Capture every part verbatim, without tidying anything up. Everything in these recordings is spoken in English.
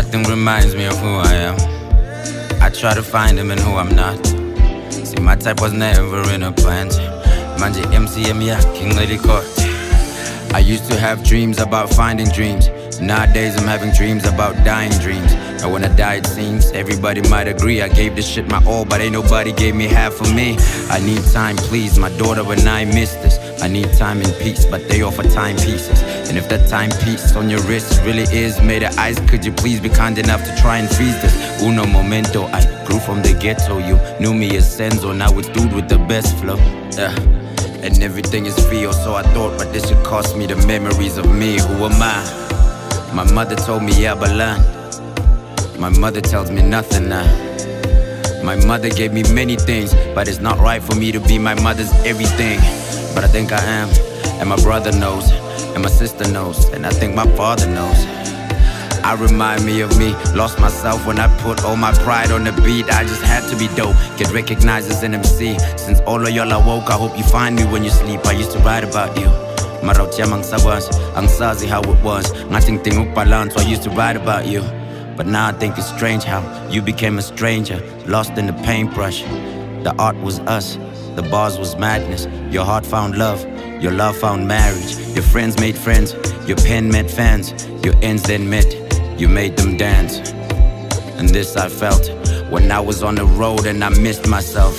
Nothing reminds me of who I am. I try to find him in who I'm not. See, my type was never in a plant. Manje M C M yakhe ngilikhoda. I used to have dreams about finding dreams. Nowadays I'm having dreams about dying dreams. And when I die it seems everybody might agree I gave this shit my all, but ain't nobody gave me half of me. I need time, please, my daughter and I miss this. I need time and peace, but they offer timepieces. And if that timepiece on your wrist really is made of ice, could you please be kind enough to try and freeze this? Uno momento, I grew from the ghetto. You knew me as Senzo, now it's dude with the best flow. Yeah. And everything is free, or so I thought, but this should cost me the memories of me. Who am I? My mother told me Yabalan. My mother tells me nothing now. My mother gave me many things, but it's not right for me to be my mother's everything. But I think I am, and my brother knows, and my sister knows, and I think my father knows. I remind me of me, lost myself when I put all my pride on the beat. I just had to be dope, get recognized as an M C. Since all of y'all are woke, I hope you find me when you sleep. I used to write about you. Marauti angisakwazi, angisazi how it was. Ngathi ngidinga ukubalance, so I used to write about you. But now I think it's strange how you became a stranger, lost in the paintbrush. The art was us, the bars was madness. Your heart found love, your love found marriage. Your friends made friends, your pen met fans. Your ends then met, you made them dance. And this I felt when I was on the road and I missed myself.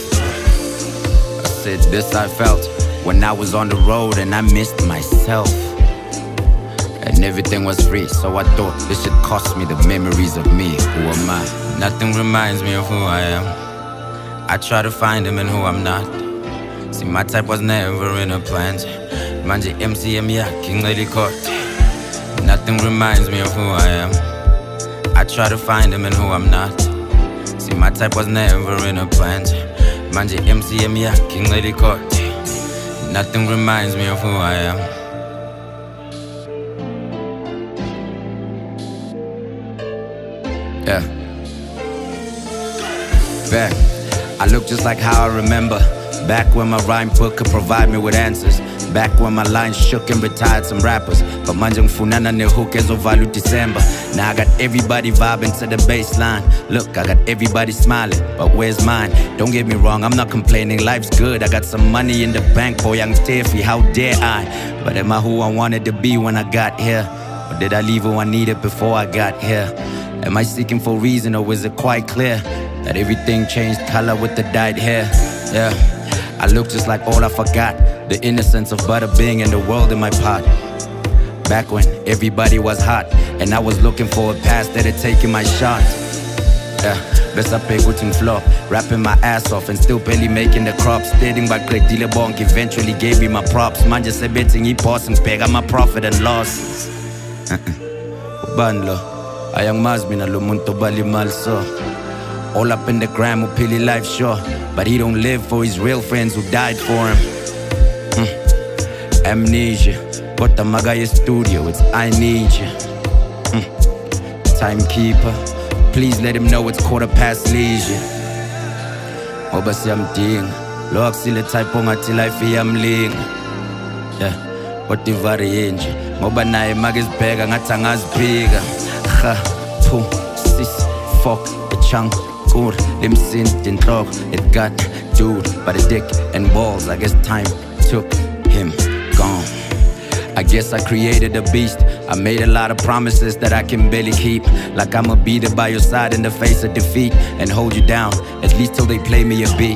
I said this I felt when I was on the road and I missed myself. And everything was free, so I thought this should cost me the memories of me. Who am I? Nothing reminds me of who I am. I try to find him in who I'm not. See, my type was never in a plant. Manje M C M yakhe ngilikhoda. Nothing reminds me of who I am. I try to find him in who I'm not. See, my type was never in a plant. Manje M C M yakhe ngilikhoda. Nothing reminds me of who I am. Yeah. Back, I look just like how I remember. Back when my rhyme book could provide me with answers. Back when my lines shook and retired some rappers. But manje ngifunana nehook ezovala December. Now I got everybody vibing to the baseline. Look, I got everybody smiling, but where's mine? Don't get me wrong, I'm not complaining, life's good. I got some money in the bank, boy, I'm stiffy, how dare I? But am I who I wanted to be when I got here? Or did I leave who I needed before I got here? Am I seeking for reason, or is it quite clear that everything changed color with the dyed hair? Yeah, I look just like all I forgot, the innocence of butter being in the world in my pot. Back when everybody was hot, and I was looking for a pass that had taken my shot. Yeah, best I pay good in flop, rapping my ass off and still barely making the crop. Stating by Credile Bonk eventually gave me my props. Man just said betting he paused and peg my profit and loss. Banlo, ayang mazmi na lumunto balimal so. All up in the gram who pili life sure, but he don't live for his real friends who died for him. Mm. Amnesia, but the Magaya studio, it's I need you. Mm. Timekeeper, please let him know it's quarter past leisure. Oba siyamdinga, lo akusile type ongathi life iyamlinga. Yeah, what the variation, ngoba naye makizibheka ngathi angaziphika. Ha, phu, sis, fuck, the chunk. Cool, lim sin, din talk, it got dude by the dick and balls. I guess time took him gone. I guess I created a beast. I made a lot of promises that I can barely keep. Like I'ma be there by your side in the face of defeat and hold you down, at least till they play me a beat.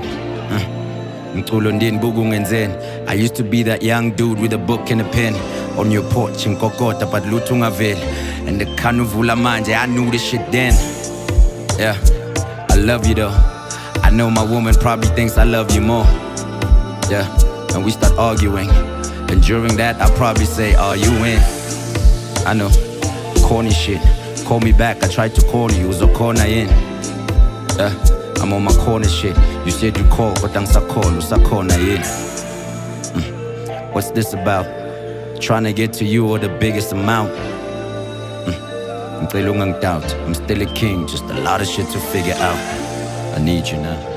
I used to be that young dude with a book and a pen on your porch in Kokota, but Lutungaville. And the Kanuvula Manje, I knew this shit then. Yeah. I love you though. I know my woman probably thinks I love you more. Yeah, and we start arguing. And during that, I probably say, are you in? I know, corny shit. Call me back, I tried to call you, so corner in. Yeah, I'm on my corner shit. You said you call, but I'm sakolo, sakona in. Mm. What's this about? Trying to get to you or the biggest amount? I'm still a king, just a lot of shit to figure out. I need you now.